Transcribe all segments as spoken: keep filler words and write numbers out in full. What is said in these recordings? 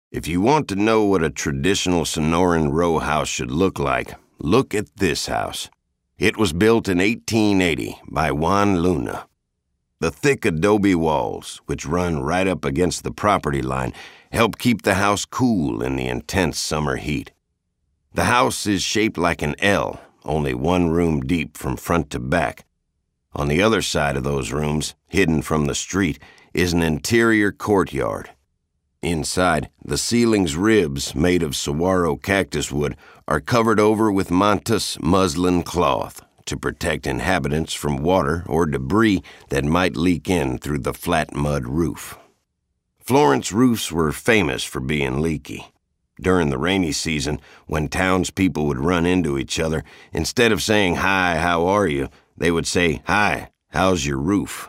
If you want to know what a traditional Sonoran row house should look like, look at this house. It was built in eighteen eighty by Juan Luna. The thick adobe walls, which run right up against the property line, help keep the house cool in the intense summer heat. The house is shaped like an L, only one room deep from front to back. On the other side of those rooms, hidden from the street, is an interior courtyard. Inside, the ceiling's ribs, made of saguaro cactus wood, are covered over with mantas muslin cloth to protect inhabitants from water or debris that might leak in through the flat mud roof. Florence roofs were famous for being leaky. During the rainy season, when townspeople would run into each other, instead of saying, "Hi, how are you?" they would say, "Hi, how's your roof?"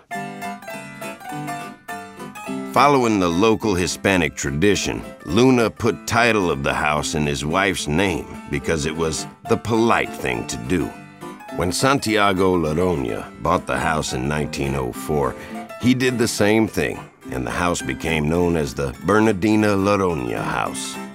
Following the local Hispanic tradition, Luna put title of the house in his wife's name because it was the polite thing to do. When Santiago Laroña bought the house in nineteen oh four, he did the same thing, and the house became known as the Bernardina Laroña House.